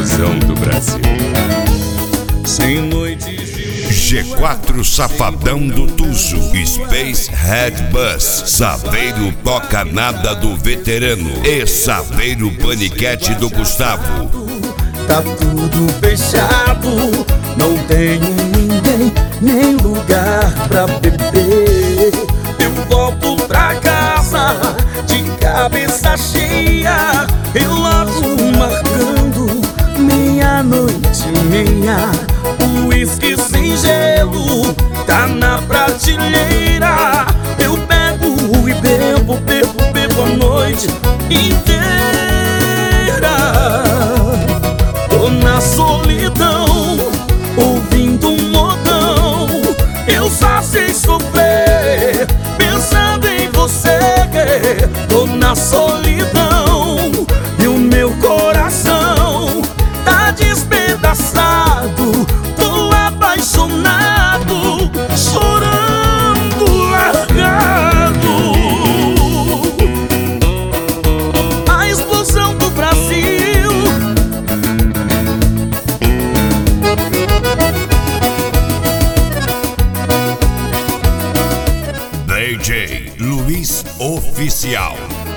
explosão do Brasil. Sem noites G4 Safadão do Tuzo, Space Head Bus, Saveiro Toca Nada do Veterano e Saveiro Paniquete do Gustavo. Tá tudo fechado, não tenho ninguém, nem lugar pra beber. Eu volto pra casa de cabeça cheia, relógio marcando meia-noite e meia. O uísque sem gelo tá na prateleira. Eu pego e bebo, bebo, bebo a noite inteira. Tô na solidão, ouvindo um modão. Eu só sei sofrer, pensando em você. Tô na solidão e o meu coração tá despedaçado. Tô apaixonado, chorando, largado. A explosão do Brasil. DJ Luiz Oficial.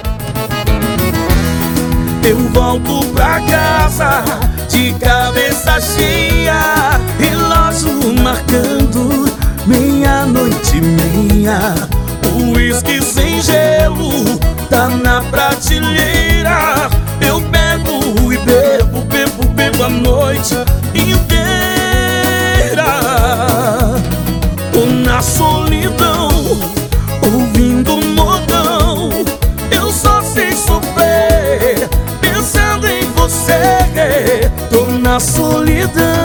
Eu volto pra casa de cabeça cheia, relógio marcando meia-noite e meia. O uísque sem gelo tá na prateleira. Eu pego e bebo, bebo, bebo a noite inteira. Tô na solidão, ouvindo um modão. Eu só sei sofrer, pensando em você. Tô na solidão